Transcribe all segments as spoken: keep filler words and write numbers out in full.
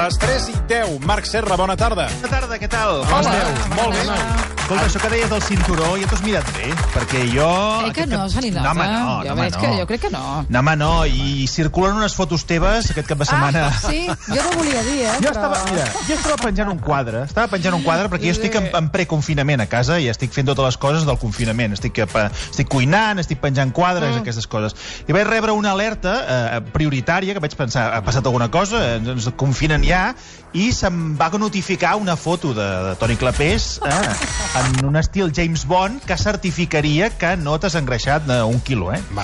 Les tres i deu. Marc Serra, bona tarda. Bona tarda, què tal? Com esteu? Molt bé. Escolta, això que deies del cinturó, ja t'ho has mirat bé? Perquè jo... Eh que no, se li nota. No, home, no. Jo, home, veig que, jo crec que no. No, home, no. I circulen unes fotos teves aquest cap de setmana. Ah, sí? Jo no volia dir, eh? Jo però... estava, mira, jo estava penjant un quadre. Estava penjant un quadre perquè jo estic en, en preconfinament a casa i estic fent totes les coses del confinament. Estic, estic cuinant, estic penjant quadres, mm. aquestes coses. I vaig rebre una alerta eh, prioritària, que vaig pensar, ha passat alguna cosa, ens confinen ja, i se'm va notificar una foto de, de Toni Clapés eh, en un estil James Bond que certificaria que no t'has engreixat un quilo, eh? Va.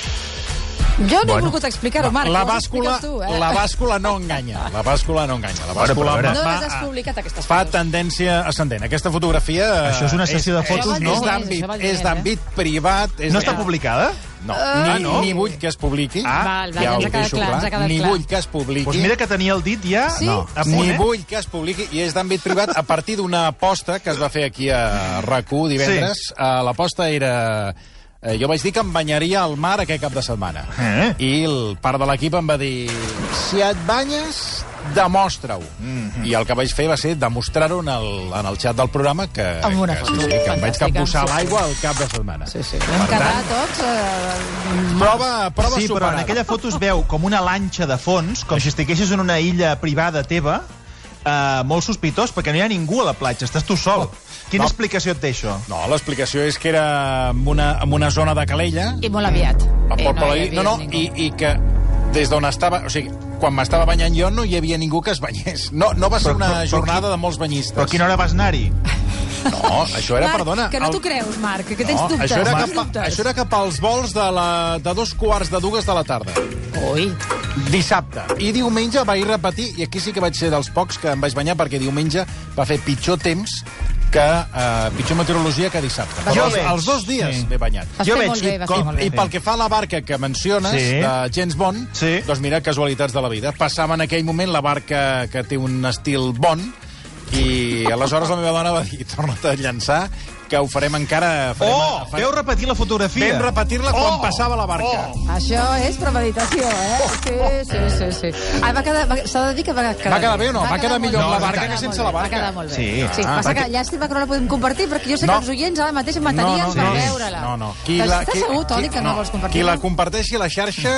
Jo no Bueno. he volgut explicar-ho, Marc. La ho has bàscula, explicat tu, eh? la bàscula no enganya. La bàscula no enganya. La Bueno, bàscula però a veure. No va- les has publicat, aquestes fa fotos. tendència ascendent. Aquesta fotografia... Això és una sessió de fotos, és, no? És d'àmbit Això val és diners, d'àmbit privat. És No està de- publicada? No, Ah, ni, no? ni vull que es publiqui. Ah, Val, val, ja ens ho ha quedat deixo clar, ens ha quedat Ni clar. vull que es publiqui. Doncs mira que tenia el dit ja Sí? a punt, Ni eh? vull que es publiqui, i és d'àmbit privat a partir d'una aposta que es va fer aquí a R A C u divendres. Sí. Uh, L'aposta era... Eh, jo vaig dir que em banyaria al mar aquest cap de setmana. Eh? I el part de l'equip em va dir, si et banyes, demostra-ho. Mm -hmm. I el que vaig fer va ser demostrar-ho en, el, en el xat del programa que, Amb una que, foto. sí, sí, que em vaig Fantàstica. capbussar a l'aigua al cap de setmana. Sí, sí. Vam quedar tots... Eh... Prova, prova Sí, però superada. en aquella foto es veu com una lanxa de fons, com si estiguessis en una illa privada teva, eh, molt sospitós, perquè no hi ha ningú a la platja, estàs tu sol. Quina No. explicació et té això? No, l'explicació és que era en una, en una zona de Calella, I molt aviat. a Eh, Port no hi Paladí, havia no, no, ningú. i, i que des d'on estava... O sigui, quan m'estava banyant jo no hi havia ningú que es banyés. No, no va ser Però- una però- però jornada qui- de molts banyistes. Però a quina hora vas anar-hi? No, això era, Marc, perdona... que no el- t'ho creus, Marc, que tens No, dubtes. això era, tens cap, dubtes. això era cap als vols de, la, de dos quarts de dues de la tarda. Ui. Dissabte. I diumenge vaig repetir, i aquí sí que vaig ser dels pocs que em vaig banyar, perquè diumenge va fer pitjor temps que eh, pitjor meteorologia que dissabte. Va Però fer- els, els dos dies Sí. m'he banyat. Vas Jo fer veig molt bé, i vas com- fer molt bé. I pel que fa a la barca que menciones, Sí. de James Bond, Sí. doncs mira, casualitats de la vida. Passava en aquell moment la barca que té un estil Bond, i aleshores la meva dona va dir, torna't a llançar, que ho farem encara... Farem, Oh! farem... Veu repetir la fotografia? Vam repetir-la quan Oh! passava la barca. Oh! Això és premeditació, eh? Sí, sí, sí, sí. Ah, va quedar... va- S'ha de dir que va quedar Va quedar bé o no? Va quedar molt millor bé. amb la Va barca quedar que sense molt la bé, barca. Va quedar molt bé. Sí. sí Ah, passa perquè- que llàstima que no la podem compartir, perquè jo sé No. que els oients ara mateix em matarien No, no, per no. veure-la. No, no. Estàs segur, Toni, que no, vols Qui compartir-la? la comparteixi a la xarxa,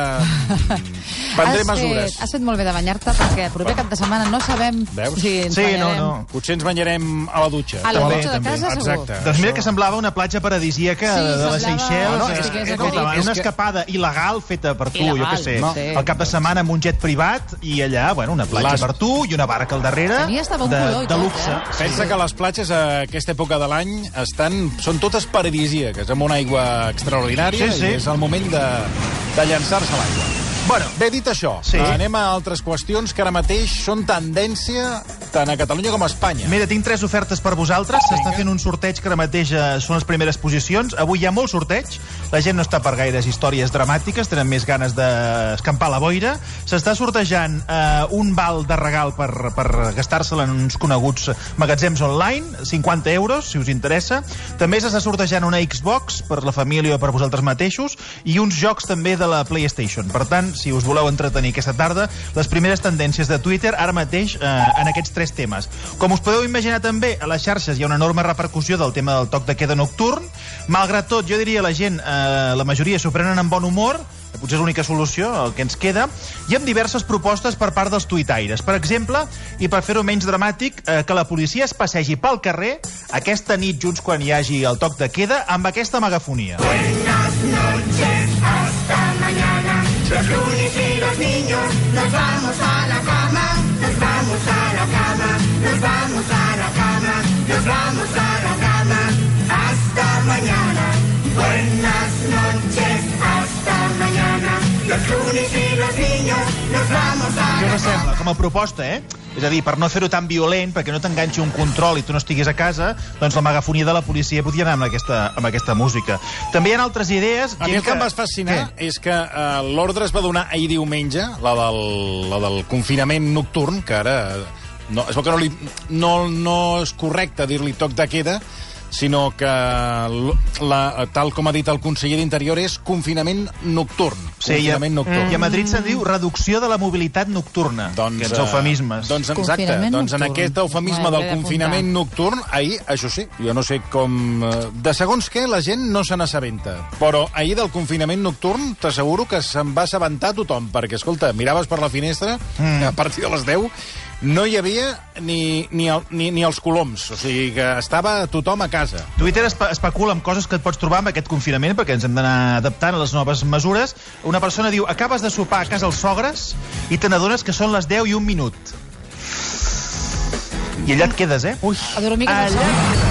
eh, prendré Has mesures. fet, has fet molt bé de banyar-te, perquè el proper cap de setmana no sabem Veus? si ens Sí, no, banyarem. no. Potser ens banyarem a la dutxa. A la També, dutxa de també. casa, segur. Exacte. Doncs mira que semblava una platja paradisíaca Sí, de, de les semblava- Seychelles. No, no, que és- estigués escolta, aquell- una és que- escapada il·legal feta per tu, Il·legal, jo què sé. no. El cap de setmana amb un jet privat i allà, bueno, una platja Les- per tu i una barca al darrere Tenia estava un de, color i de tot, luxe. eh? Pensa que les platges a aquesta època de l'any estan, són totes paradisíaques, amb una aigua extraordinària, Sí, sí. i és el moment de, de llançar-se a l'aigua. Bueno, Bé, dit això, Sí. anem a altres qüestions que ara mateix són tendència tant a Catalunya com a Espanya. mira, tinc tres ofertes per vosaltres. S'està Vinga. fent un sorteig que ara mateix eh, són les primeres posicions. Avui hi ha molt sorteig. La gent no està per gaires històries dramàtiques, tenen més ganes d'escampar la boira. S'està sortejant eh, un val de regal per, per gastar-se'l en uns coneguts magatzems online, cinquanta euros, si us interessa. També s'està sortejant una Xbox per la família o per vosaltres mateixos i uns jocs també de la PlayStation. Per tant, si us voleu entretenir aquesta tarda, les primeres tendències de Twitter ara mateix eh, en aquests tres temes. Com us podeu imaginar també, a les xarxes hi ha una enorme repercussió del tema del toc de queda nocturn. Malgrat tot, jo diria la gent, eh, la majoria s'ho prenen amb bon humor, potser és l'única solució, el que ens queda, i amb diverses propostes per part dels tuitaires. Per exemple, i per fer-ho menys dramàtic, eh, que la policia es passegi pel carrer aquesta nit, junts quan hi hagi el toc de queda, amb aquesta megafonia. Buenas noches, hasta mañana. Los lunes y los niños nos vamos a la cama, nos vamos a la cama, nos vamos a la cama, nos vamos a la cama. Hasta mañana. Buenas noches, hasta mañana. Los lunes y los niños nos vamos a Què la us cama. sembla? Com a proposta, eh? És a dir, per no fer-ho tan violent, perquè no t'enganxi un control i tu no estiguis a casa, doncs la megafonia de la policia podria anar amb aquesta, amb aquesta música. També hi ha altres idees... A mi el que em va fascinar Què? és que eh, l'ordre es va donar ahir diumenge, la del, la del confinament nocturn, que ara... No, es veu que no, li, no, no és correcte dir-li toc de queda, sinó que, la, tal com ha dit el conseller d'Interior, és confinament nocturn. Sí, confinament i, a, nocturn. I a Madrid se'n diu reducció de la mobilitat nocturna, doncs, aquests eufemismes. Doncs exacte, doncs en aquest eufemisme del confinament nocturn, ahir, això sí, jo no sé com... De segons què, la gent no se n'assabenta. Però ahir del confinament nocturn t'asseguro que se'n va assabentar tothom, perquè, escolta, miraves per la finestra, mm. a partir de les deu, no hi havia ni, ni, el, ni, ni els coloms, o sigui que estava tothom a casa. Twitter espe especula amb coses que et pots trobar amb aquest confinament, perquè ens hem d'anar adaptant a les noves mesures. Una persona diu, acabes de sopar a casa els sogres i te n'adones que són les deu i un minut. I allà et quedes, eh? Ui, a dormir que allà et quedes.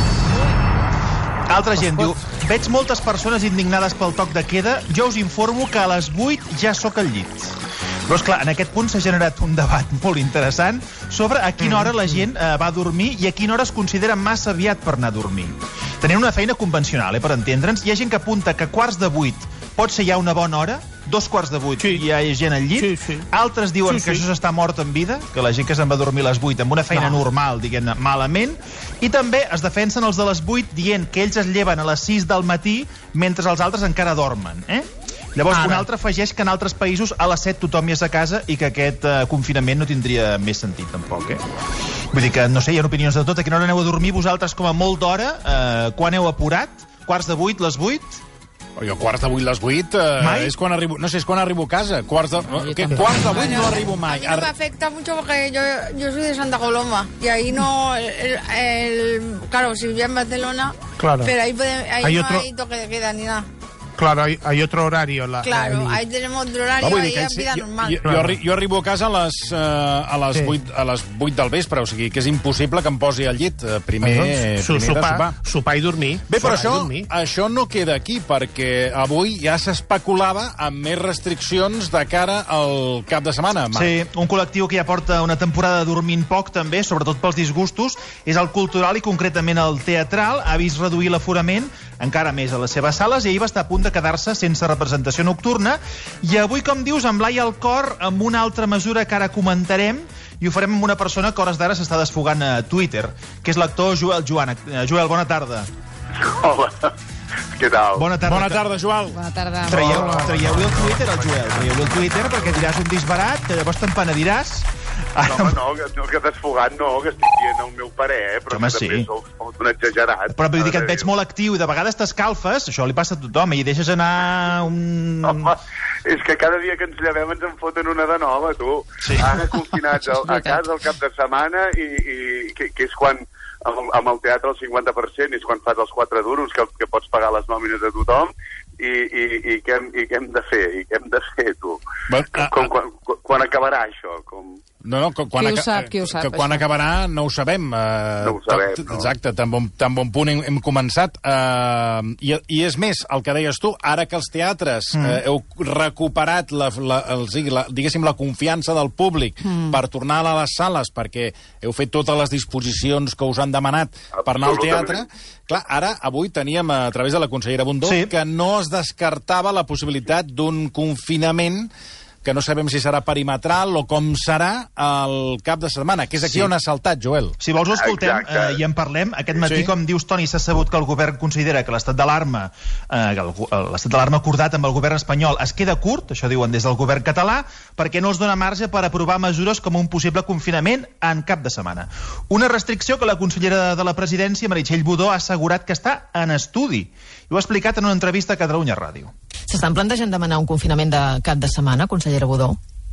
Altra gent diu, veig moltes persones indignades pel toc de queda, jo us informo que a les vuit ja sóc al llit. Però, esclar, en aquest punt s'ha generat un debat molt interessant sobre a quina hora la gent eh, va a dormir i a quina hora es considera massa aviat per anar a dormir. Tenint una feina convencional, eh, per entendre'ns, hi ha gent que apunta que quarts de vuit pot ser ja una bona hora, dos quarts de vuit sí. hi ha gent al llit, sí, sí. Altres diuen sí, sí. que això s'està mort en vida, que la gent que se'n va dormir a les vuit amb una feina no. normal, diguem-ne, malament, i també es defensen els de les vuit dient que ells es lleven a les sis del matí mentre els altres encara dormen, eh? Llavors, Ara. un altre afegeix que en altres països a les set tothom hi és a casa i que aquest uh, confinament no tindria més sentit, tampoc, eh? Vull dir que, no sé, hi ha opinions de tot. A quina hora aneu a dormir vosaltres com a molt d'hora? Uh, quan heu apurat? Quarts de vuit, les vuit? Jo quarts de vuit, les vuit, eh, és quan arribo... No sé, és quan arribo a casa. Quarts de, que, quarts de vuit no arribo mai. A mí no me afecta mucho porque yo, yo soy de Santa Coloma y ahí no... El, el, claro, si vivía en Barcelona, claro. pero ahí, puede, ahí hay no otro... hay toque de queda ni nada. Claro, hay, hay otro horario. La, claro, ahí tenemos otro horario, no, ahí es vida jo, normal. Jo, jo, arri jo arribo a casa a les, uh, a, les sí. vuit, a les vuit del vespre, o sigui que és impossible que em posi al llit. Primer, doncs, primer sopar, de sopar. Sopar i dormir. Bé, però això, això no queda aquí, perquè avui ja s'especulava amb més restriccions de cara al cap de setmana. Marc. Sí, un col·lectiu que ja porta una temporada dormint poc, també, sobretot pels disgustos, és el cultural i concretament el teatral. Ha vist reduir l'aforament encara més a les seves sales i ahir va estar a punt de quedar-se sense representació nocturna. I avui, com dius, emblaia el cor amb una altra mesura que ara comentarem i ho farem amb una persona que a hores d'ara s'està desfogant a Twitter, que és l'actor Joel Joan. Joel, bona tarda. Hola, què tal? Bona tarda. Bona tarda, Joel. Bona tarda. Traieu, traieu-li el Twitter al Joel, traieu-li el Twitter perquè diràs un disbarat que llavors te'n penediràs. No, home, no, que, no, que desfogat no, que estic dient el meu parer, eh, però home, que també sí. sou, sou un exagerat. Però vull dir que et veig molt actiu i de vegades t'escalfes, això li passa a tothom, i deixes anar un... Home, és que cada dia que ens llevem ens en foten una de nova, tu. Sí. Ara confinats a, a casa el cap de setmana i, i que, que és quan amb, amb el teatre el cinquanta per cent és quan fas els quatre duros que, que pots pagar les nòmines de tothom i, i, i, què, hem, i què hem de fer? I què hem de fer, tu? But, uh, com, quan, quan, quan acabarà això? Com... No, no, quan, qui ho sap, qui ho sap, que quan això. acabarà no ho sabem. Uh, no ho sabem, tot, no. Exacte, tan bon, tan bon punt hem, hem començat. Uh, i, I és més, el que deies tu, ara que els teatres mm. uh, heu recuperat la, la, el, la, diguéssim, la confiança del públic mm. per tornar a les sales, perquè heu fet totes les disposicions que us han demanat per anar al teatre, clar, ara, avui teníem, a través de la consellera Bundó, sí. que no es descartava la possibilitat d'un confinament que no sabem si serà perimetral o com serà el cap de setmana, que és aquí sí. on ha saltat, Joel. Si vols ho escoltem eh, i en parlem. Aquest matí, sí. com dius, Toni, s'ha sabut que el govern considera que l'estat d'alarma eh, l'estat d'alarma acordat amb el govern espanyol es queda curt, això diuen des del govern català, perquè no els dona marge per aprovar mesures com un possible confinament en cap de setmana. Una restricció que la consellera de la presidència, Meritxell Budó, ha assegurat que està en estudi. I ho ha explicat en una entrevista a Catalunya Ràdio. S'estan plantejant demanar un confinament de cap de setmana, consellera Budó?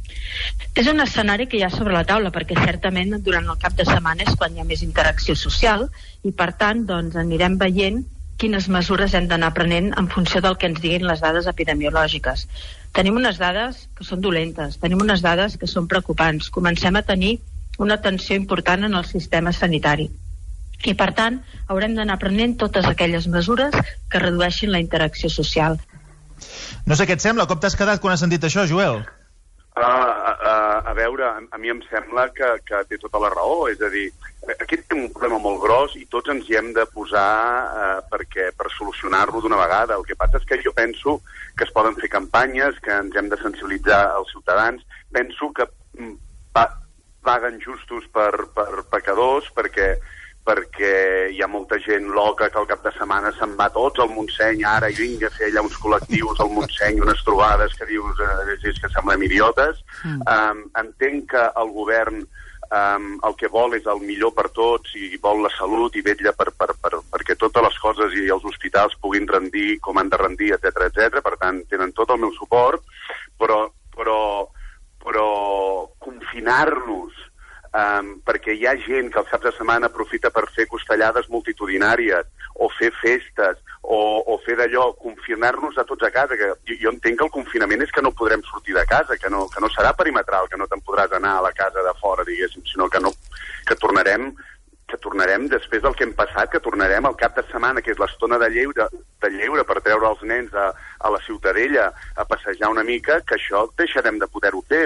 És un escenari que hi ha sobre la taula, perquè certament durant el cap de setmana és quan hi ha més interacció social i, per tant, doncs, anirem veient quines mesures hem d'anar prenent en funció del que ens diguin les dades epidemiològiques. Tenim unes dades que són dolentes, tenim unes dades que són preocupants. Comencem a tenir una tensió important en el sistema sanitari. I, per tant, haurem d'anar prenent totes aquelles mesures que redueixin la interacció social. No sé què et sembla, com t'has quedat quan has sentit això, Joel? Uh, uh, a veure, a, a mi em sembla que, que té tota la raó, és a dir, aquí tenim un problema molt gros i tots ens hi hem de posar uh, perquè, per solucionar-lo d'una vegada. El que passa és que jo penso que es poden fer campanyes, que ens hem de sensibilitzar als ciutadans, penso que pa paguen justos per, per pecadors, perquè perquè hi ha molta gent loca que al cap de setmana se'n va tots al Montseny ara i vinga a fer allà uns col·lectius al Montseny, unes trobades que dius eh, és que semblem idiotes. Mm. Um, entenc que el govern um, el que vol és el millor per tots i vol la salut i vetlla per, per, per, perquè totes les coses i els hospitals puguin rendir com han de rendir, etcètera, etcètera. Per tant, tenen tot el meu suport, però, però, però confinar-nos Um, perquè hi ha gent que al cap de setmana aprofita per fer costellades multitudinàries o fer festes o, o fer d'allò, confinar-nos a tots a casa, que jo, jo entenc que el confinament és que no podrem sortir de casa, que no, que no serà perimetral, que no te'n podràs anar a la casa de fora, diguéssim, sinó que, no, que tornarem que tornarem després del que hem passat, que tornarem al cap de setmana, que és l'estona de lleure, de lleure per treure els nens a, a la Ciutadella a passejar una mica, que això deixarem de poder-ho fer.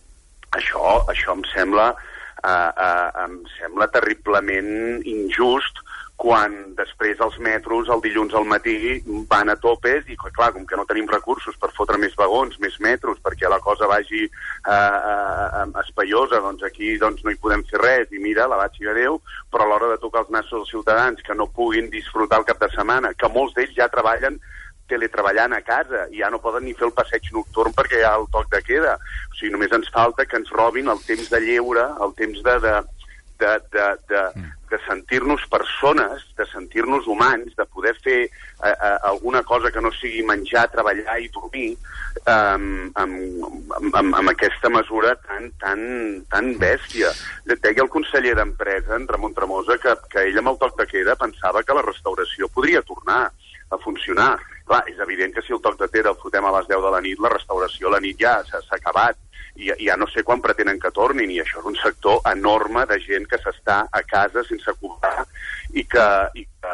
Això, això em sembla Uh, uh, em sembla terriblement injust quan després els metros el dilluns al matí van a topes i, clar, com que no tenim recursos per fotre més vagons, més metros, perquè la cosa vagi uh, uh, espaiosa, doncs aquí doncs, no hi podem fer res i mira, la vaig i adéu, però a l'hora de tocar els nassos als ciutadans que no puguin disfrutar el cap de setmana, que molts d'ells ja treballen teletreballant a casa i ja no poden ni fer el passeig nocturn perquè hi ha el toc de queda. O sigui, només ens falta que ens robin el temps de lleure, el temps de, de, de, de, de, de sentir-nos persones, de sentir-nos humans, de poder fer eh, eh, alguna cosa que no sigui menjar, treballar i dormir um, amb, amb, amb aquesta mesura tan, tan, tan bèstia. Deia el conseller d'Empresa, en Ramon Tremosa, que, que ell amb el toc de queda pensava que la restauració podria tornar a funcionar. Clar, és evident que si el toc de queda el fotem a les deu de la nit, la restauració a la nit ja s'ha acabat i ja no sé quan pretenen que tornin, i això és un sector enorme de gent que s'està a casa sense cobrar i que, i que,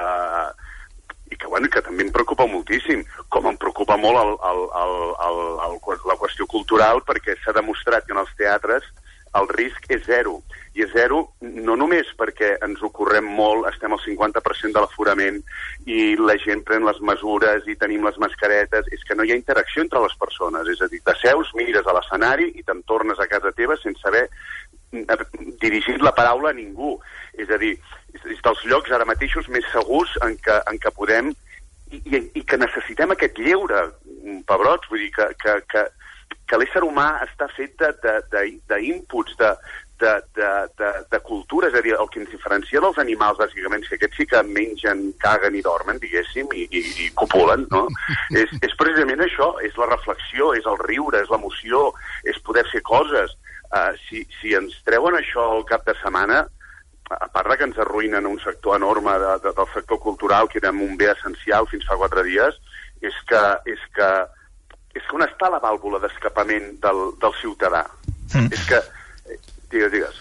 i que, bueno, que també em preocupa moltíssim, com em preocupa molt el, el, el, el, el, la qüestió cultural, perquè s'ha demostrat que en els teatres el risc és zero. I és zero no només perquè ens ho correm molt, estem al cinquanta per cent de l'aforament i la gent pren les mesures i tenim les mascaretes, és que no hi ha interacció entre les persones. És a dir, t'asseus, mires a l'escenari i te'n tornes a casa teva sense haver dirigit la paraula a ningú. És a dir, és dels llocs ara mateixos més segurs en què, en què podem i, i, i que necessitem aquest lleure, pebrots, vull dir que, que, que, que l'ésser humà està fet d'inputs, de, de, de, de, de cultura, és a dir, el que ens diferencia dels animals, bàsicament, que aquests sí que mengen, caguen i dormen, diguéssim, i, i, i copulen, no? és, és precisament això, és la reflexió, és el riure, és l'emoció, és poder fer coses. Uh, si, si ens treuen això al cap de setmana, a part que ens arruïnen un sector enorme de, de, del sector cultural, que era un bé essencial fins fa quatre dies, és que, és que, és que on està la vàlvula d'escapament del, del ciutadà? Mm. És que... Digues, digues.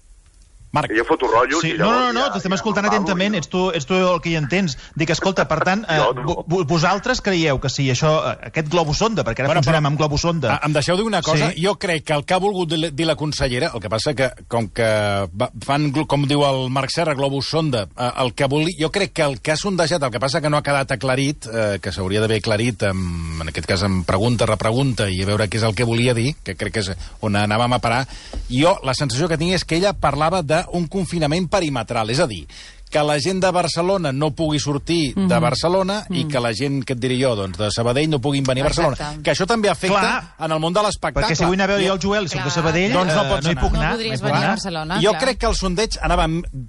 Marc. Jo foto rotllo... Sí, no, no, no, t'estem escoltant atentament, ets tu, ets tu el que hi entens. Dic, escolta, per tant, eh, no. vosaltres creieu que si això, aquest globus sonda, perquè ara bueno, funcionem amb globus sonda... Em deixeu dir una cosa, sí. Jo crec que el que ha volgut dir la consellera, el que passa que, com que fan, com diu el Marc Serra, globus sonda, el que volia, jo crec que el que ha sondejat, el que passa que no ha quedat aclarit, eh, que s'hauria d'haver aclarit, en, en aquest cas amb pregunta, repregunta, i a veure què és el que volia dir, que crec que és on anàvem a parar, jo la sensació que tinc és que ella parlava de un confinament perimetral, és a dir, que la gent de Barcelona no pugui sortir mm-hmm. de Barcelona mm. i que la gent, què et diré jo, doncs, de Sabadell no puguin venir a Barcelona. Exacte. Que això també afecta Clar, en el món de l'espectacle. Perquè si vull anar a veure jo el Joel i soc de Sabadell, doncs no, pots no hi puc anar. No podries venir a Barcelona. Jo clar. crec que el sondeig anava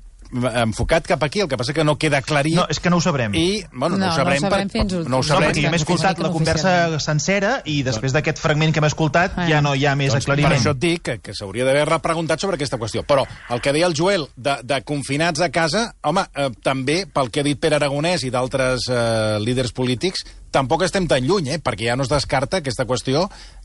enfocat cap aquí, el que passa que no queda aclarit. No, és que no ho sabrem. I, bueno, no, no ho sabrem, no ho sabrem per, fins no ho sabrem. No, perquè jo m'he escoltat la conversa sencera i després d'aquest fragment que m'he escoltat ja no hi ha més doncs aclariment. Per això et dic que, que s'hauria d'haver repreguntat sobre aquesta qüestió. Però el que deia el Joel, de, de confinats a casa, home, eh, també, pel que ha dit Pere Aragonès i d'altres eh, líders polítics, tampoc estem tan lluny, eh? Perquè ja no es descarta aquesta qüestió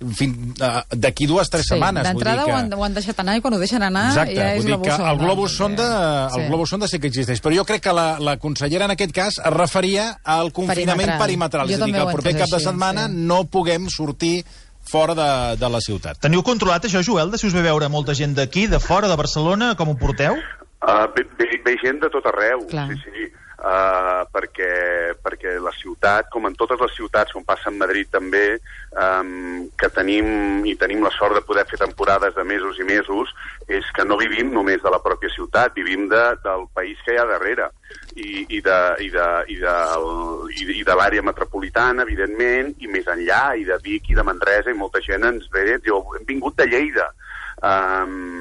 uh, d'aquí dues o tres sí, setmanes. D'entrada que... ho, han, ho han deixat anar i quan ho deixen anar Exacte, ja és vull dir globus que sonda. el globus sonda, Sí. el globus sonda sí que existeix. Però jo crec que la, la consellera en aquest cas es referia al confinament perimetral. perimetral. És a dir, que el proper cap de setmana sí. no puguem sortir fora de, de la ciutat. Teniu controlat això, Joel, de si us ve veure molta gent d'aquí, de fora, de Barcelona, com ho porteu? Uh, ve, ve, ve gent de tot arreu, Clar. sí, sí. uh, perquè, perquè la ciutat, com en totes les ciutats, com passa en Madrid també, um, que tenim i tenim la sort de poder fer temporades de mesos i mesos, és que no vivim només de la pròpia ciutat, vivim de, del país que hi ha darrere i, i de, i de, i de, i de, i de l'àrea metropolitana, evidentment, i més enllà, i de Vic i de Manresa, i molta gent ens ve, diu, hem vingut de Lleida. Um,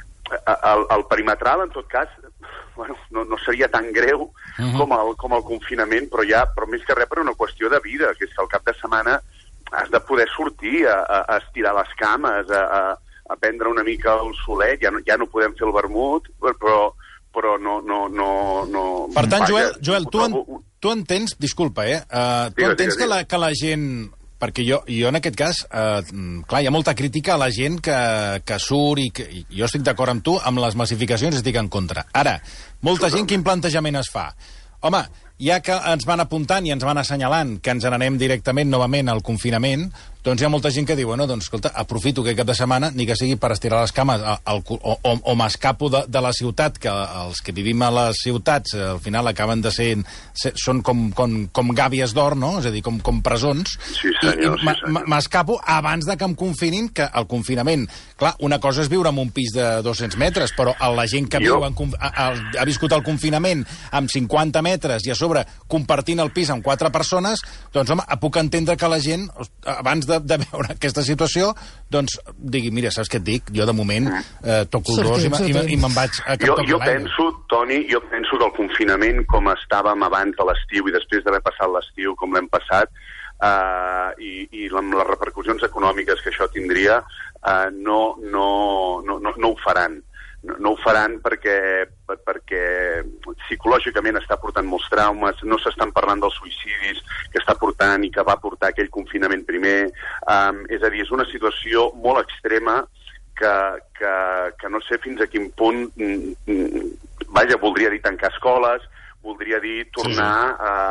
el, el perimetral, en tot cas, bueno, no, no seria tan greu uh-huh. com, el, com el confinament, però ja, però més que res per una qüestió de vida, que és que al cap de setmana has de poder sortir a, a, a estirar les cames, a, a, a prendre una mica el solet, ja no, ja no podem fer el vermut, però, però no, no, no, no... Per tant, Joel, Joel tu, en, tu entens, disculpa, eh, uh, tu digues, entens digues, que, la, que la gent... Perquè jo, jo en aquest cas, eh, clar, hi ha molta crítica a la gent que, que surt i, que, i jo estic d'acord amb tu, amb les massificacions estic en contra. Ara, molta gent, quin plantejament es fa? Home, ja que ens van apuntant i ens van assenyalant que ens n'anem directament novament al confinament, doncs hi ha molta gent que diu, bueno, doncs, escolta, aprofito aquest cap de setmana, ni que sigui per estirar les cames, al, o, o, o m'escapo de, de la ciutat, que els que vivim a les ciutats, al final acaben de ser, ser són com, com, com gàbies d'or, no? És a dir, com, com presons. Sí, senyor, I, i sí, m'escapo abans de que em confinin, que el confinament, clar, una cosa és viure en un pis de dos-cents metres, però la gent que jo... viu en, ha, ha viscut el confinament amb cinquanta metres i a sobre compartint el pis amb quatre persones, doncs, home, puc entendre que la gent, abans de De, de veure aquesta situació, doncs digui, mira, saps què et dic? Jo de moment eh, toco el dos i, i, i me'n vaig a cap jo, cap jo penso, Toni, jo penso que el confinament, com estàvem abans de l'estiu i després d'haver passat l'estiu com l'hem passat, eh, i, i amb les repercussions econòmiques que això tindria, eh, no, no, no, no, no ho faran. No, no ho faran perquè, perquè psicològicament està portant molts traumes, no s'estan parlant dels suïcidis que està portant i que va portar aquell confinament primer. Um, és a dir, és una situació molt extrema que, que, que no sé fins a quin punt, vaja, voldria dir tancar escoles, voldria dir tornar sí. a...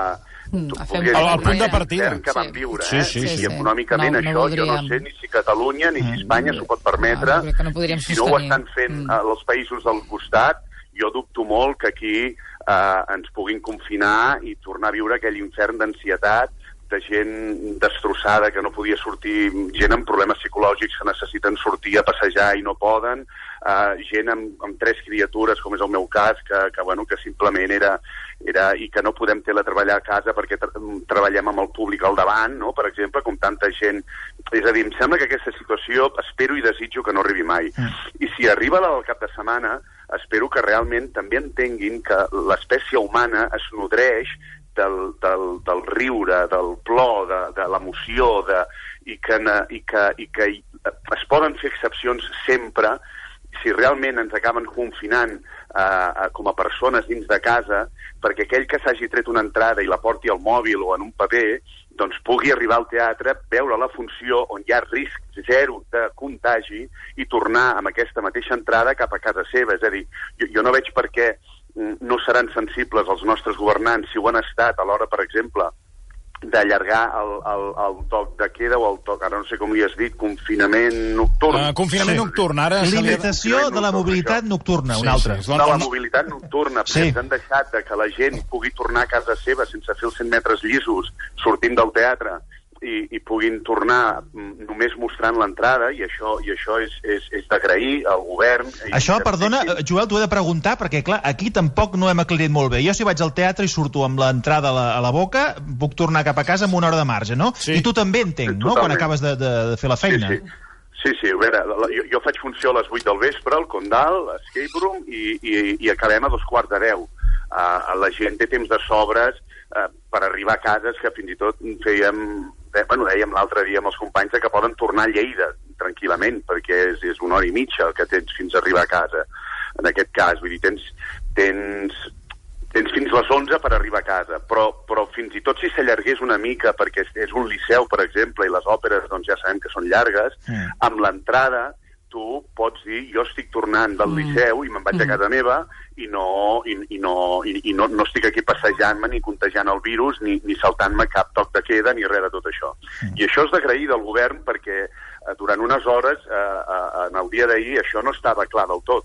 A fer el, el punt de partida que van viure, sí, eh? sí, sí, I econòmicament no, no això voldríem. Jo no sé ni si Catalunya ni si Espanya s'ho pot permetre, no, no i si no ho estan fent mm. els països del costat, jo dubto molt que aquí eh, ens puguin confinar i tornar a viure aquell infern d'ansietat, de gent destrossada que no podia sortir, gent amb problemes psicològics que necessiten sortir a passejar i no poden, uh, gent amb, amb tres criatures, com és el meu cas, que, que, bueno, que simplement era, era... i que no podem teletreballar a casa perquè tra treballem amb el públic al davant, no?, per exemple, com tanta gent. És a dir, em sembla que aquesta situació espero i desitjo que no arribi mai. Mm. I si arriba la del cap de setmana, espero que realment també entenguin que l'espècie humana es nodreix Del, del, del riure, del plor, de, de l'emoció, de, i, que, i, que, i que es poden fer excepcions sempre si realment ens acaben confinant eh, com a persones dins de casa, perquè aquell que s'hagi tret una entrada i la porti al mòbil o en un paper, doncs pugui arribar al teatre, veure la funció on hi ha risc zero de contagi i tornar amb aquesta mateixa entrada cap a casa seva. És a dir, jo, jo no veig per què no seran sensibles els nostres governants, si ho han estat a l'hora, per exemple, d'allargar el, el, el toc de queda o el toc, ara no sé com li has dit, confinament nocturn. Uh, confinament sí. nocturn, ara... Limitació de la mobilitat nocturna, sí, una altra. Sí, de la mobilitat nocturna, perquè sí. ens han deixat de que la gent pugui tornar a casa seva sense fer els cent metres llisos, sortint del teatre, i, i puguin tornar només mostrant l'entrada, i això i això és, és, és d'agrair al govern. Això, perdona, Joel, t'ho he de preguntar, perquè, clar, aquí tampoc no hem aclarit molt bé. Jo, si vaig al teatre i surto amb l'entrada a, la, a la boca, puc tornar cap a casa amb una hora de marge, no? Sí. I tu també entenc, sí, no?, quan acabes de, de, de fer la feina. Sí, sí. Sí, sí, a veure, jo, jo faig funció a les vuit del vespre, al Condal, a Escape Room, i, i, i acabem a dos quarts de deu. Uh, la gent té temps de sobres uh, per arribar a cases que fins i tot fèiem, eh, bueno, dèiem l'altre dia amb els companys que poden tornar a Lleida tranquil·lament, perquè és, és una hora i mitja el que tens fins a arribar a casa. En aquest cas, vull dir, tens, tens, tens fins les onze per arribar a casa, però, però fins i tot si s'allargués una mica, perquè és, és un liceu, per exemple, i les òperes doncs ja sabem que són llargues, mm. amb l'entrada tu pots dir, jo estic tornant del liceu i me'n vaig a casa meva i no, i, i no, i, i no, no estic aquí passejant-me ni contagiant el virus ni, ni saltant-me cap toc de queda ni res de tot això. I això és d'agrair del govern perquè eh, durant unes hores, eh, eh, en el dia d'ahir, això no estava clar del tot.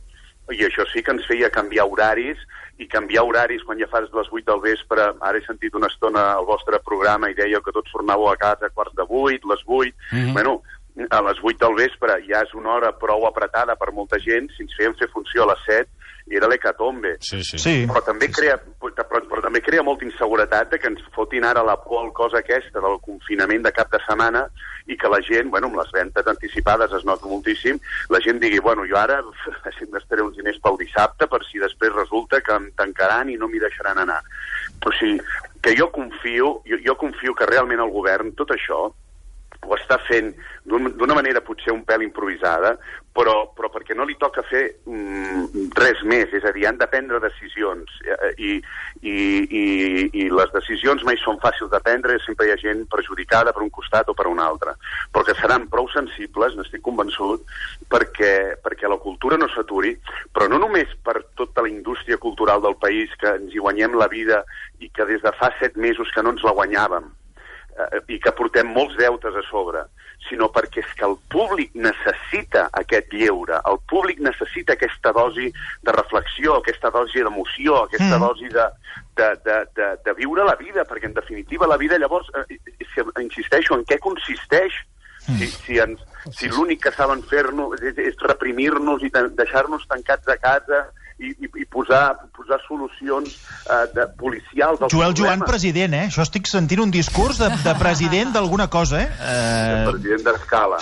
i això sí que ens feia canviar horaris, i canviar horaris quan ja fas les vuit del vespre. Ara he sentit una estona al vostre programa i dèieu que tots tornàveu a casa a quarts de vuit, les vuit. Mm-hmm. Bueno, a les vuit del vespre ja és una hora prou apretada per molta gent. Si ens feien fer funció a les set, era l'hecatombe. Sí, sí. sí. Però, també crea, però, però també crea molta inseguretat de que ens fotin ara la por al cos aquesta del confinament de cap de setmana i que la gent, bueno, amb les ventes anticipades es nota moltíssim, la gent digui, bueno, jo ara m'estaré uns diners pel dissabte per si després resulta que em tancaran i no m'hi deixaran anar. O sigui, que jo confio, jo, jo confio que realment el govern tot això ho està fent d'una manera potser un pèl improvisada, però, però perquè no li toca fer mm, res més, és a dir, han de prendre decisions, i, i, i, i les decisions mai són fàcils de prendre, sempre hi ha gent perjudicada per un costat o per un altre, però que seran prou sensibles, n'estic convençut, perquè, perquè la cultura no s'aturi, però no només per tota la indústria cultural del país, que ens hi guanyem la vida i que des de fa set mesos que no ens la guanyàvem, i que portem molts deutes a sobre, sinó perquè és que el públic necessita aquest lleure, el públic necessita aquesta dosi de reflexió, aquesta dosi d'emoció, aquesta mm. dosi de, de, de, de, de viure la vida, perquè en definitiva la vida llavors, eh, insisteixo, en què consisteix? Mm. Si, si, ens, si l'únic que saben fer-nos és, és reprimir-nos i deixar-nos tancats a casa i, i, i posar, posar solucions uh, de, policials als Joel problemes. Joan, president, eh? Això estic sentint un discurs de, de president d'alguna cosa, eh? Uh... De president d'escala.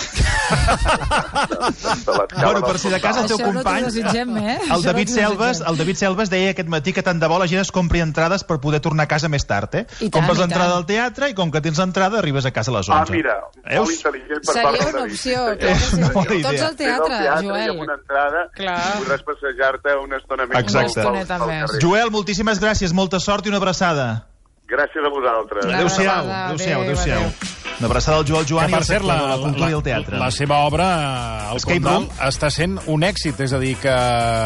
Bueno, per si de casa el teu això company, no desitgem, eh? el David no Selves, el David Selves deia aquest matí que tant de bo la gent es compri entrades per poder tornar a casa més tard, eh? I tant, Compres i l'entrada tant. al teatre i com que tens l'entrada arribes a casa a les onze. Ah, mira, Veus? molt intel·ligent per Seria part del una David. opció, Sí, clar que sí. Una bona idea. Tots al teatre, teatre Joel. i amb una entrada Clar. podràs passejar-te una estona més. Exacte. pel- Una pel estona carrer. Joel, moltíssimes gràcies, molta sort i una abraçada. Gràcies a vosaltres. Una Adéu-siau, abraçada. adéu-siau, Adéu, adéu-siau. adéu. Una abraçada al Joel Joan Que, i per al cert, sector la, de la cultura la, i el teatre. la seva obra, el Escape Condal, Room, està sent un èxit, és a dir, que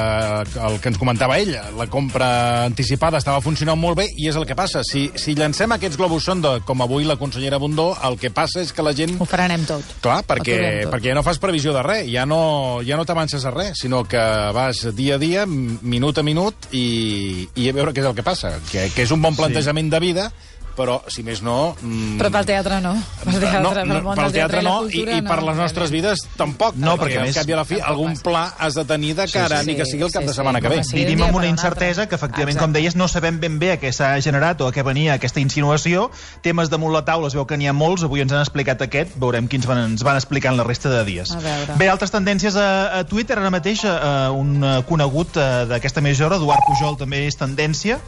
el que ens comentava ell, la compra anticipada estava funcionant molt bé, i és el que passa. Si, si llancem aquests globus sonda, com avui la consellera Bundó, el que passa és que la gent... Ho frenem tot. Clar, perquè, Aturem tot. perquè ja no fas previsió de res, ja no, ja no t'avances a res, sinó que vas dia a dia, minut a minut, i, i a veure què és el que passa. Que, que és un bon plantejament de vida, però, si més no... Mm, Però pel teatre no. Pel teatre, no, pel no, món pel del teatre teatre i la no, i, cultura i per les nostres vides tampoc. No, perquè a al més- cap i a la fi, algun pla has de tenir de cara, sí, ni que sigui el cap sí, de sí, setmana que com ve. a sigui. Vivim un dia amb per una un altre. incertesa que, efectivament, Exacte. com deies, no sabem ben bé a què s'ha generat o a què venia aquesta insinuació. Temes damunt la taula, es veu que n'hi ha molts. Avui ens han explicat aquest. Veurem quins van, ens van explicant la resta de dies. A veure. Bé, altres tendències a, a Twitter. Ara mateix, uh, un uh, conegut uh, d'aquesta mitja hora, Eduard Pujol, també és tendència.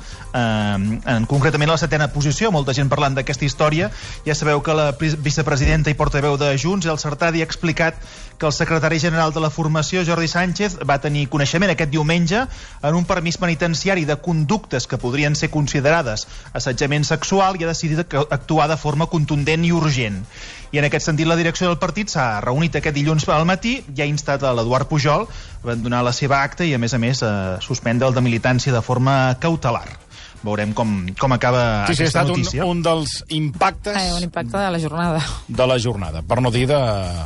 Uh, en, concretament a la setena posició. Molta gent parlant d'aquesta història. Ja sabeu que la vicepresidenta i portaveu de Junts, El Sartadi, ha explicat que el secretari general de la formació, Jordi Sánchez, va tenir coneixement aquest diumenge en un permís penitenciari de conductes que podrien ser considerades assetjament sexual, i ha decidit actuar de forma contundent i urgent. I en aquest sentit la direcció del partit s'ha reunit aquest dilluns al matí i ha instat a l'Eduard Pujol a abandonar la seva acta i, a més a més, a suspendre el de militància de forma cautelar. Veurem com, com acaba Sí, sí, ha aquesta estat notícia. un, un dels impactes Eh, un impacte de la jornada. de la jornada, per no dir de,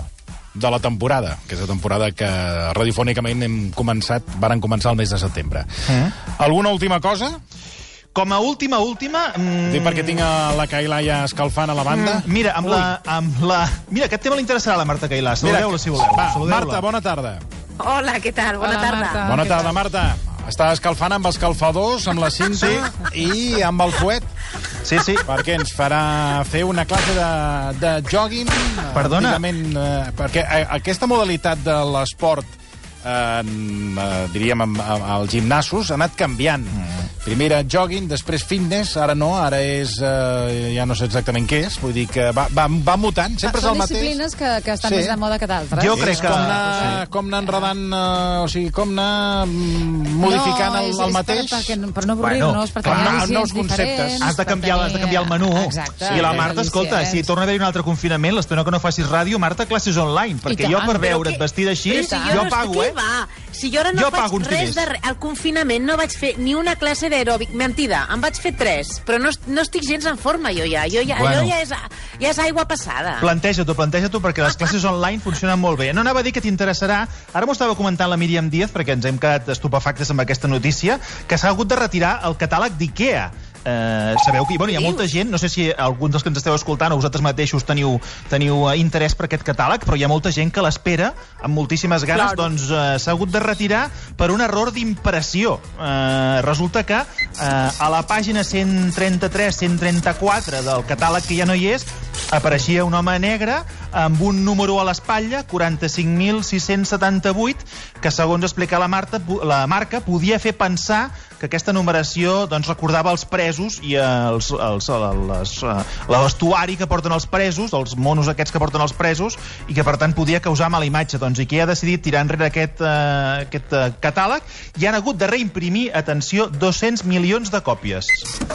de la temporada, que és la temporada que radiofònicament hem començat, varen començar el mes de setembre. Eh? Alguna última cosa? Com a última, última... Mm, Dic perquè tinc a la Cailà ja escalfant a la banda. mm, mira, amb la, amb la... Mira, aquest tema li interessarà a la Marta Cailà. Saludeu-la, si voleu. Va, Saludeu-la. Marta, bona tarda. Hola, què tal? Bona Hola, tarda. Marta. Bona què tarda, tal? Marta. Està escalfant amb escalfadors, amb la cinta i amb el fuet, Sí, sí. perquè ens farà fer una classe de, de jogging. Perdona? antigament, Eh, perquè eh, aquesta modalitat de l'esport, eh, eh, diríem, amb, amb, als gimnasos, ha anat canviant. Mm. Primer era jogging, després fitness, ara no, ara és... Eh, ja no sé exactament què és, vull dir que va, va, va mutant, sempre és Són el mateix. disciplines que, que estan Sí. més de moda que d'altres. Jo És crec que- com anar, sí. com anar enredant, eh, o sigui, com anar mm, modificant no, el, és, el és mateix. Per, perquè, per no avorrir-nos, per clar, tenir nous al·licients conceptes. diferents, Has de per canviar, has de canviar el menú. Exacte. I la sí, Marta, escolta, si al·licients. torna a haver-hi un altre confinament, l'estona que no facis ràdio, Marta, classes online, perquè tant, jo per però veure't que- vestida així, Però si jo jo no pago, estic, eh? va. si jo ara no jo faig res de res, al confinament no vaig fer ni una classe d'aeròbic, mentida, em vaig fer tres, però no, no estic gens en forma jo ja, jo ja, bueno. jo ja, és, ja és aigua passada. Planteja-t'ho, planteja-t'ho, perquè les classes online funcionen molt bé. No anava a dir que t'interessarà, ara m'ho estava comentant la Míriam Díaz, perquè ens hem quedat estupefactes amb aquesta notícia, que s'ha hagut de retirar el catàleg d'IKEA. Eh, sabeu que bueno, hi ha molta gent, no sé si alguns dels que ens esteu escoltant o vosaltres mateixos teniu, teniu interès per aquest catàleg, però hi ha molta gent que l'espera amb moltíssimes ganes, claro. Doncs eh, s'ha hagut de retirar per un error d'impressió. Eh, resulta que eh, a la pàgina cent trenta-tres cent trenta-quatre del catàleg, que ja no hi és, apareixia un home negre amb un número a l'espatlla, quaranta-cinc mil sis-cents setanta-vuit, que segons explica la, Marta, la marca podia fer pensar que aquesta numeració doncs, recordava els presos i els, els, les, l'estuari que porten els presos, els monos aquests que porten els presos, i que per tant podia causar mala imatge. Doncs IKEA ha decidit tirar enrere aquest, uh, aquest uh, catàleg i han hagut de reimprimir, atenció, dos-cents milions de còpies.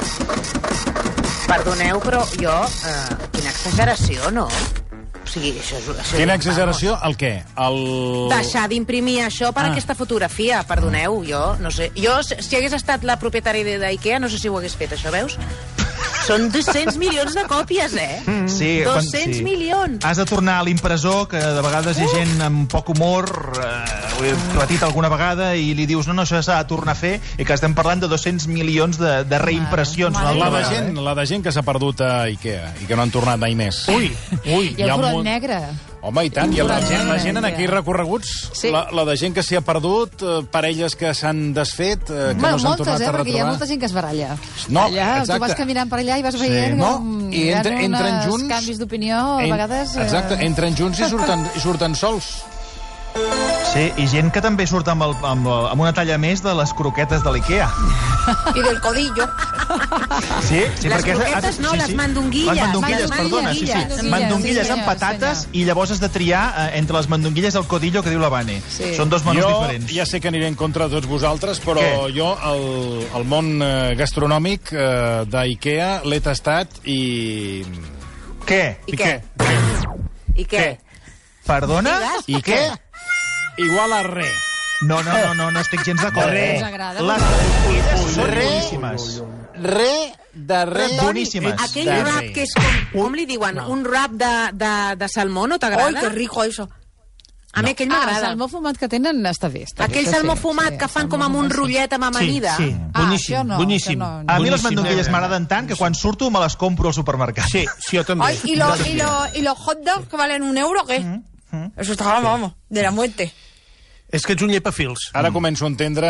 Perdoneu, però jo... Uh, quina exageració, no? O sigui, això és... Això Quina exageració? El què? El... Deixar d'imprimir això per ah. aquesta fotografia, perdoneu, jo no sé. Jo, si hagués estat la propietària d'IKEA, no sé si ho hagués fet, això, veus? Són dos-cents milions de còpies, eh? Sí, dos-cents sí. milions. Has de tornar a l'impressor, que de vegades hi ha gent amb poc humor, eh, ho he repetit alguna vegada, i li dius, no, no, això s'ha de tornar a fer, i que estem parlant de dos-cents milions de, de reimpressions. La, la, de gent, la de gent que s'ha perdut a IKEA i que no han tornat mai més. Ui, ui. I el front molt... negre. Home, i tant, i la gent, la gent en aquells recorreguts, sí. la, la de gent que s'hi ha perdut, eh, parelles que s'han desfet, eh, que bueno, no s'han moltes, tornat eh, a retrobar. Perquè hi ha molta gent que es baralla. No, allà, exacte. Tu vas caminant per allà i vas veient sí. no, com i entre, hi ha entren uns junts, canvis d'opinió, a en, vegades... Eh... Exacte, entren junts i surten, i surten sols. Sí, i gent que també surt amb, el, amb, amb una talla més de les croquetes de l'IKEA. I del codillo. Sí, sí, les perquè croquetes has, no, sí, les sí. mandonguilles. Les mandonguilles, perdona, sí, sí. sí Mandonguilles sí, amb patates senyor. I llavors has de triar eh, entre les mandonguilles el codillo que diu la Vane. Sí. Són dos menús jo diferents. Ja sé que aniré en contra de tots vosaltres, però Què? jo el, el món eh, gastronòmic eh, d'IKEA l'he tastat i... Què? I, I què? què? I què? Perdona? I què? Igual a res. No, no, no, no, no estic gens d'acord. Us agrada? Les mandonguilles són boníssimes. Re de res. Boníssimes. Aquell wrap que és com, com li diuen, no. un wrap de, de, de salmó, no t'agrada? Ai, que rico això. A no. mi aquell m'agrada. Ah, el salmó fumat que tenen està bé. Està aquell bé, salmó sí, fumat sí, que fan com amb un rotllet amb amanida. Sí, sí. Ah, boníssim, no, boníssim. no, no. A mi les mandonguilles m'agraden tant que quan surto me les compro al supermercat. Sí, sí, jo també. Ay, y, lo, y, lo, y los hot dogs que valen un euro, ¿qué? Mm -hmm. Eso está, vamos, de la muerte. És que ets un llepafils. Ara començo a entendre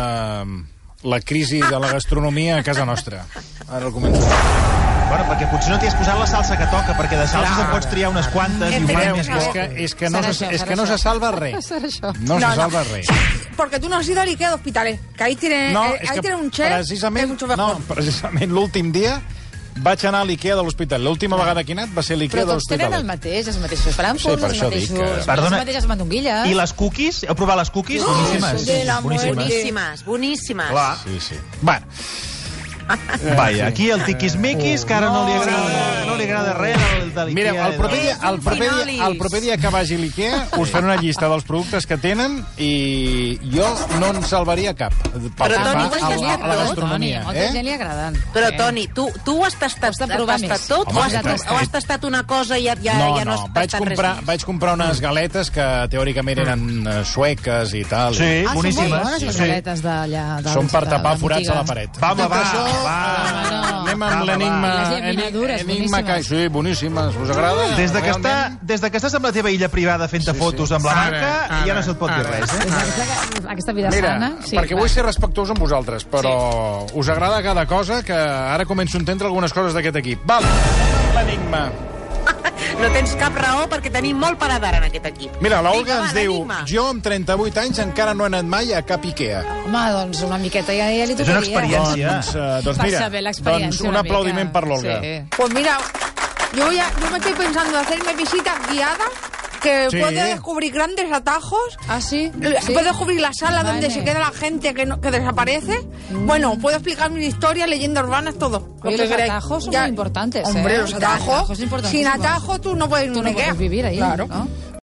la crisi de la gastronomia a casa nostra. Ara el començo. Bueno, perquè potser no t'hi has posat la salsa que toca, perquè de salses en pots triar unes quantes i ho fan més bo. És que, és que, no, se, és que no se salva res. No, No, se no. salva res. Porque tú no has ido al Ikea de Hospitalet, que ahí tiene, No, eh, és ahí que tiene un chef precisament, que es mucho mejor. no, precisament l'últim dia vaig anar a l'Ikea de l'Hospital. L'última vegada que he anat va ser a l'Ikea de Però tots tenen el l'Hospital. mateix, els mateixos frampos, Sí, per els això dic mateixos, que- Perdona. les mateixes mandonguilles. I les cookies? Heu provat les cookies? Boníssimes. de la Boníssimes. Boníssimes, boníssimes. Clar. Sí, sí. Bueno, Vaja, aquí el tiquismiquis, que ara no li agrada, no li agrada res del, de l'Ikea. mireu, el proper, dia, És un el, proper dia, finolis. el proper dia que vagi a l'Ikea us faré una llista dels productes que tenen i jo no en salvaria cap. Pel Però, que Toni, fa ho has a la, tastat a la tot, gastronomia. Toni, a molta Eh? gent li agraden. Però, Eh? Toni, tu, tu ho has tastat, Has de has provar tastat més. tot Home, o, has, sí, però- o has tastat una cosa i ja, ja, No, ja no, no, has vaig tastat comprar, res més? vaig comprar unes galetes que teòricament eren eh, sueques i tal. Sí, Ah, són molt boníssimes. bones les Sí. galetes d'allà. Són per tapar forats a la paret. paret. Va, va, va, Això, va. no. anem Va, amb va, l'enigma... va. Les llaminadures, enigma que... boníssimes. Sí, boníssimes. Us agrada? Des de, que està, Realment? des de que estàs amb la teva illa privada fent-te Sí, fotos sí. amb la Ara, banca, ara, ja no se't pot dir ara. res, eh? Aquesta, aquesta vida Mira, sana. Sí, perquè va. vull ser respectuós amb vosaltres, però sí. us agrada cada cosa que ara començo a entendre algunes coses d'aquest equip. Val, l'enigma. No tens cap raó perquè tenim molt paladar en aquest equip. Mira, l'Olga Vinga, va, ens diu, l'enigma. jo amb trenta-vuit anys encara no he anat mai a cap Ikea. Home, doncs una miqueta ja, ja li És tocaria. una experiència. Doncs, uh, doncs Per mira, saber l'experiència doncs un una aplaudiment mica. per l'Olga. Sí. Pues mira, yo, ya, yo me estoy pensando en hacerme visitas guiadas que Sí. puedo descubrir grandes atajos. Ah, sí? Sí. Puedo descubrir la sala Vale. donde se queda la gente que, no- que desaparece. Bueno, puedo explicar mis historias, leyendas urbanas, todo. Oye, que los queráis. atajos son Ya- muy importantes, Hombre, ¿eh? los atajos. Atajos importantísimos. Sin atajos tú no puedes ir a Tú un no Ikea. puedes vivir ahí, Claro. ¿no?